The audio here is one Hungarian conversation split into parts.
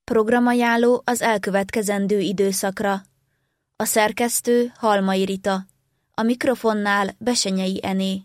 Programajánló az elkövetkezendő időszakra. A szerkesztő Halmai Rita. A mikrofonnál Besenyei Ené.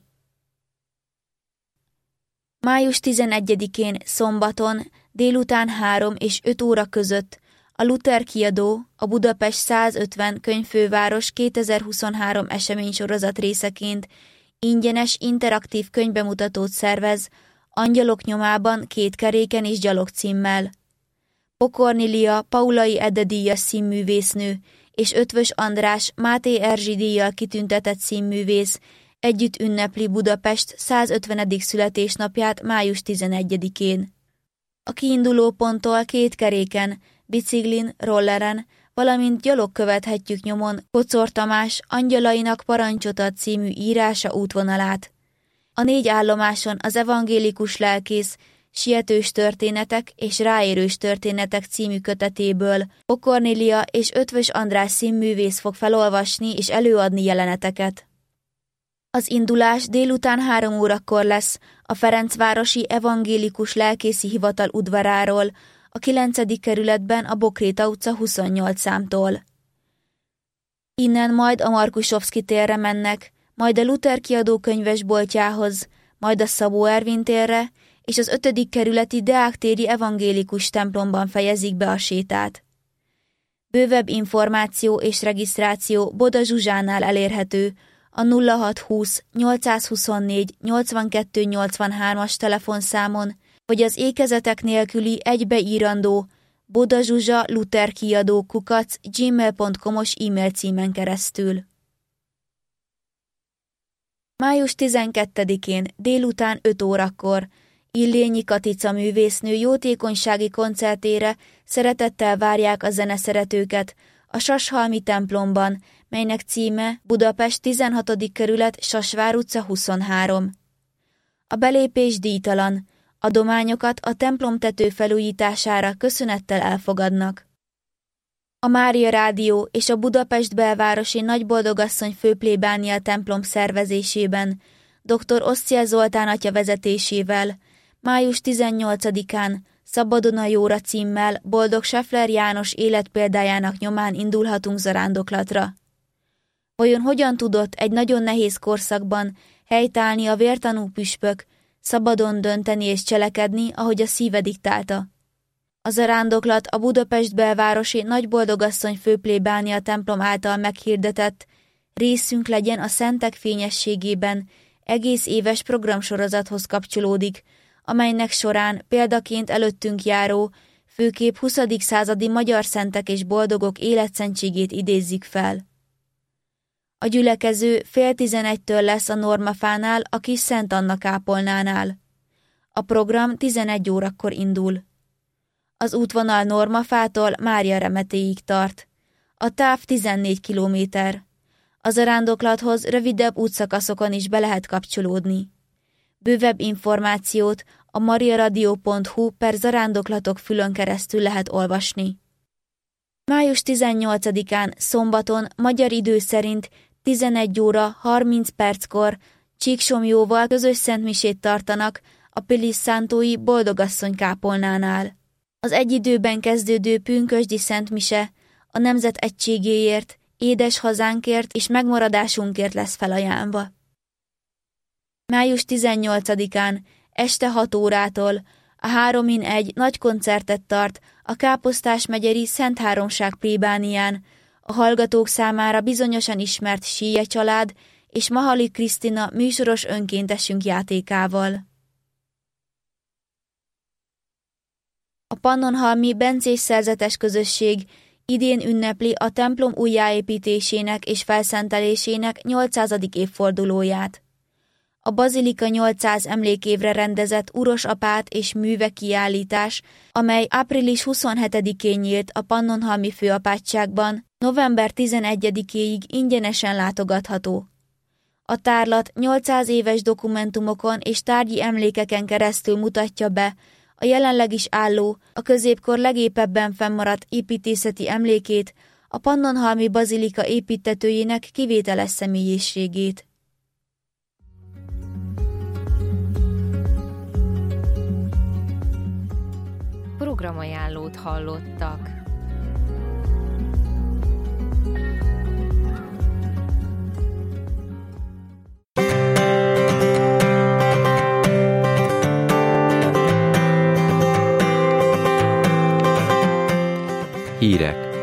Május 11-én szombaton délután 3 és 5 óra között a Luther Kiadó, a Budapest 150 könyvfőváros 2023 eseménysorozat részeként ingyenes interaktív könyvbemutatót szervez Angyalok nyomában 2 keréken és gyalog címmel. Pokornilia Paulai Ede díjas színművésznő és Ötvös András Máté Erzsi díjjal kitüntetett színművész együtt ünnepli Budapest 150. születésnapját május 11-én. A kiinduló ponttól 2 keréken, biciklin, rolleren, valamint gyalog követhetjük nyomon Kocor Tamás Angyalainak parancsot ad című írása útvonalát. A 4 állomáson az evangélikus lelkész Sietős történetek és Ráérős történetek című kötetéből Pokornilia és Ötvös András színművész fog felolvasni és előadni jeleneteket. Az indulás délután 3 órakor lesz a Ferencvárosi Evangélikus Lelkészi Hivatal udvaráról, a 9. kerületben a Bokréta utca 28 számtól. Innen majd a Markusovszky térre mennek, majd a Luther Kiadó könyvesboltjához, majd a Szabó Ervin térre, és az 5. kerületi Deák-téri evangélikus templomban fejezik be a sétát. Bővebb információ és regisztráció Boda Zsuzsánál elérhető a 0620 824 82 83-as telefonszámon, vagy az ékezetek nélküli egybeírandó bodazsuzsa.lutherkiadó@gmail.com-os e-mail címen keresztül. Május 12-én délután 5 órakor Illényi Katica művésznő jótékonysági koncertére szeretettel várják a zeneszeretőket a Sashalmi templomban, melynek címe Budapest 16. kerület Sasvár utca 23. A belépés díjtalan, adományokat a templomtető felújítására köszönettel elfogadnak. A Mária Rádió és a Budapest belvárosi Nagyboldogasszony főplébánia templom szervezésében dr. Oszciel Zoltán atya vezetésével május 18-án Szabadon a jóra címmel Boldog Scheffler János életpéldájának nyomán indulhatunk zarándoklatra. Vajon hogyan tudott egy nagyon nehéz korszakban helytállni a vértanú püspök, szabadon dönteni és cselekedni, ahogy a szíve diktálta? A zarándoklat a Budapest belvárosi Nagyboldogasszony főplébánia templom által meghirdetett Részünk legyen a szentek fényességében egész éves programsorozathoz kapcsolódik, amelynek során példaként előttünk járó, főképp 20. századi magyar szentek és boldogok életszentségét idézzük fel. A gyülekező 10:30-től lesz a Normafánál, a kis Szent Anna kápolnánál. A program 11 órakor indul. Az útvonal Normafától Mária Remetéig tart. A táv 14 kilométer. A zarándoklathoz rövidebb útszakaszokon is be lehet kapcsolódni. Bővebb információt a mariaradio.hu/zarándoklatok fülön keresztül lehet olvasni. Május 18-án szombaton magyar idő szerint 11 óra 30 perckor Csíksomjóval közös szentmisét tartanak a Pilisszántói Boldogasszony kápolnánál. Az egy időben kezdődő pünkösdi szentmise a nemzet egységéért, édes hazánkért és megmaradásunkért lesz felajánlva. Május 18-án este 6 órától a 3-in-1 nagy koncertet tart a Káposztás megyeri Szent Háromság plébánián, a hallgatók számára bizonyosan ismert Síje család és Mahali Krisztina műsoros önkéntesünk játékával. A Pannonhalmi Bencés Szerzetes Közösség idén ünnepli a templom újjáépítésének és felszentelésének 800. évfordulóját. A Bazilika 800 emlékévre rendezett Uros apát és műve kiállítás, amely április 27-én nyílt a Pannonhalmi főapátságban, november 11-éig ingyenesen látogatható. A tárlat 800 éves dokumentumokon és tárgyi emlékeken keresztül mutatja be a jelenleg is álló, a középkor legépebben fennmaradt építészeti emlékét, a Pannonhalmi Bazilika építtetőjének kivételes személyiségét. programajánlót hallottak. Hírek.